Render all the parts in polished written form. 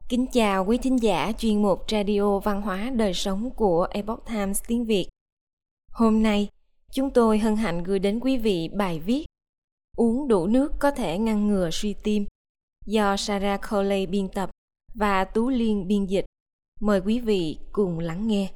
Kính chào quý thính giả chuyên mục Radio Văn hóa Đời Sống của Epoch Times tiếng Việt. Hôm nay, chúng tôi hân hạnh gửi đến quý vị bài viết Uống đủ nước có thể ngăn ngừa suy tim do Sarah Coley biên tập và Tú Liên biên dịch. Mời quý vị cùng lắng nghe.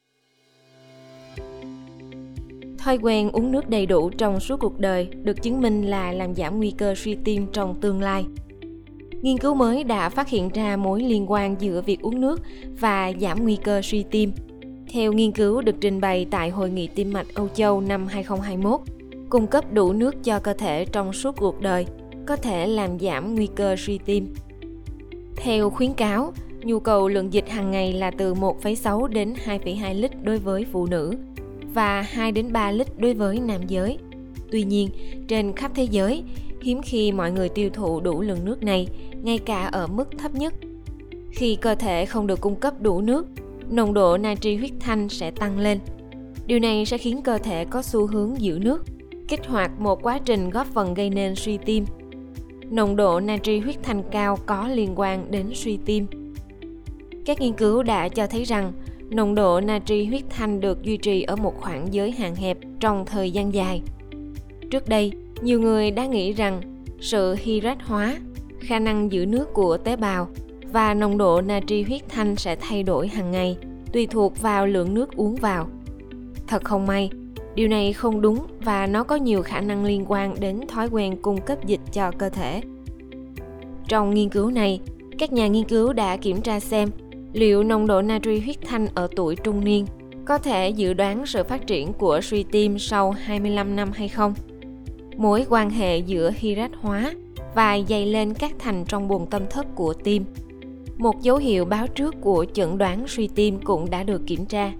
Thói quen uống nước đầy đủ trong suốt cuộc đời được chứng minh là làm giảm nguy cơ suy tim trong tương lai. Nghiên cứu mới đã phát hiện ra mối liên quan giữa việc uống nước và giảm nguy cơ suy tim. Theo nghiên cứu được trình bày tại Hội nghị Tim mạch Âu Châu năm 2021, cung cấp đủ nước cho cơ thể trong suốt cuộc đời có thể làm giảm nguy cơ suy tim. Theo khuyến cáo, nhu cầu lượng dịch hàng ngày là từ 1,6 đến 2,2 lít đối với phụ nữ và 2 đến 3 lít đối với nam giới. Tuy nhiên, trên khắp thế giới, hiếm khi mọi người tiêu thụ đủ lượng nước này, ngay cả ở mức thấp nhất. Khi cơ thể không được cung cấp đủ nước, nồng độ natri huyết thanh sẽ tăng lên. Điều này sẽ khiến cơ thể có xu hướng giữ nước, kích hoạt một quá trình góp phần gây nên suy tim. Nồng độ natri huyết thanh cao có liên quan đến suy tim. Các nghiên cứu đã cho thấy rằng nồng độ natri huyết thanh được duy trì ở một khoảng giới hạn hẹp trong thời gian dài. Trước đây, nhiều người đã nghĩ rằng sự hydrat hóa, khả năng giữ nước của tế bào và nồng độ natri huyết thanh sẽ thay đổi hàng ngày, tùy thuộc vào lượng nước uống vào. Thật không may, điều này không đúng và nó có nhiều khả năng liên quan đến thói quen cung cấp dịch cho cơ thể. Trong nghiên cứu này, các nhà nghiên cứu đã kiểm tra xem liệu nồng độ natri huyết thanh ở tuổi trung niên có thể dự đoán sự phát triển của suy tim sau 25 năm hay không. Mối quan hệ giữa hydrat hóa và dày lên các thành trong buồng tâm thất của tim, một dấu hiệu báo trước của chẩn đoán suy tim cũng đã được kiểm tra.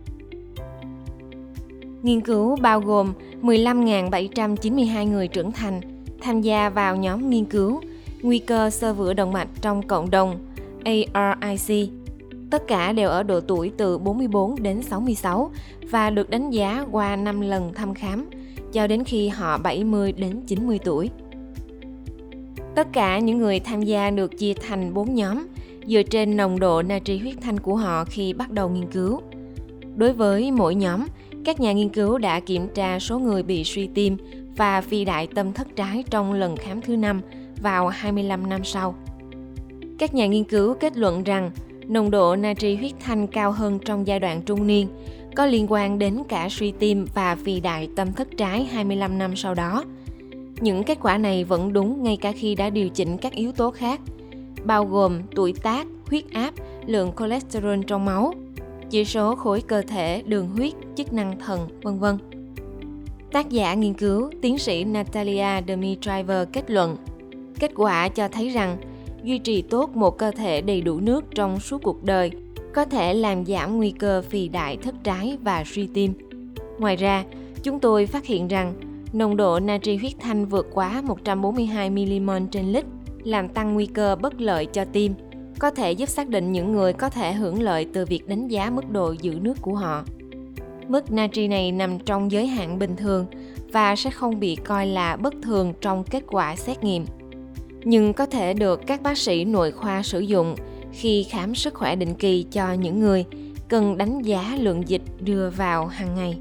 Nghiên cứu bao gồm 15.792 người trưởng thành tham gia vào nhóm nghiên cứu nguy cơ xơ vữa động mạch trong cộng đồng ARIC. Tất cả đều ở độ tuổi từ 44 đến 66 và được đánh giá qua 5 lần thăm khám cho đến khi họ 70 đến 90 tuổi. Tất cả những người tham gia được chia thành 4 nhóm dựa trên nồng độ natri huyết thanh của họ khi bắt đầu nghiên cứu. Đối với mỗi nhóm, các nhà nghiên cứu đã kiểm tra số người bị suy tim và phi đại tâm thất trái trong lần khám thứ 5 vào 25 năm sau. Các nhà nghiên cứu kết luận rằng nồng độ natri huyết thanh cao hơn trong giai đoạn trung niên có liên quan đến cả suy tim và phi đại tâm thất trái 25 năm sau đó. Những kết quả này vẫn đúng ngay cả khi đã điều chỉnh các yếu tố khác, bao gồm tuổi tác, huyết áp, lượng cholesterol trong máu, chỉ số khối cơ thể, đường huyết, chức năng thận, v.v. Tác giả nghiên cứu, tiến sĩ Natalia Dmitrieva kết luận, kết quả cho thấy rằng duy trì tốt một cơ thể đầy đủ nước trong suốt cuộc đời có thể làm giảm nguy cơ phì đại thất trái và suy tim. Ngoài ra, chúng tôi phát hiện rằng nồng độ natri huyết thanh vượt quá 142 mmol trên lít làm tăng nguy cơ bất lợi cho tim, có thể giúp xác định những người có thể hưởng lợi từ việc đánh giá mức độ giữ nước của họ. Mức natri này nằm trong giới hạn bình thường và sẽ không bị coi là bất thường trong kết quả xét nghiệm, nhưng có thể được các bác sĩ nội khoa sử dụng khi khám sức khỏe định kỳ cho những người cần đánh giá lượng dịch đưa vào hàng ngày.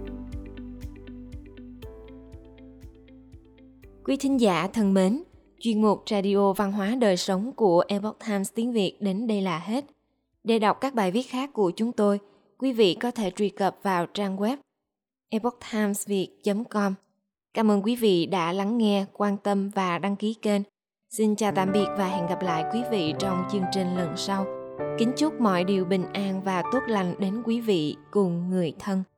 Quý thính giả thân mến, chuyên mục Radio Văn hóa Đời Sống của Epoch Times tiếng Việt đến đây là hết. Để đọc các bài viết khác của chúng tôi, quý vị có thể truy cập vào trang web epochtimesviet.com. Cảm ơn quý vị đã lắng nghe, quan tâm và đăng ký kênh. Xin chào tạm biệt và hẹn gặp lại quý vị trong chương trình lần sau. Kính chúc mọi điều bình an và tốt lành đến quý vị cùng người thân.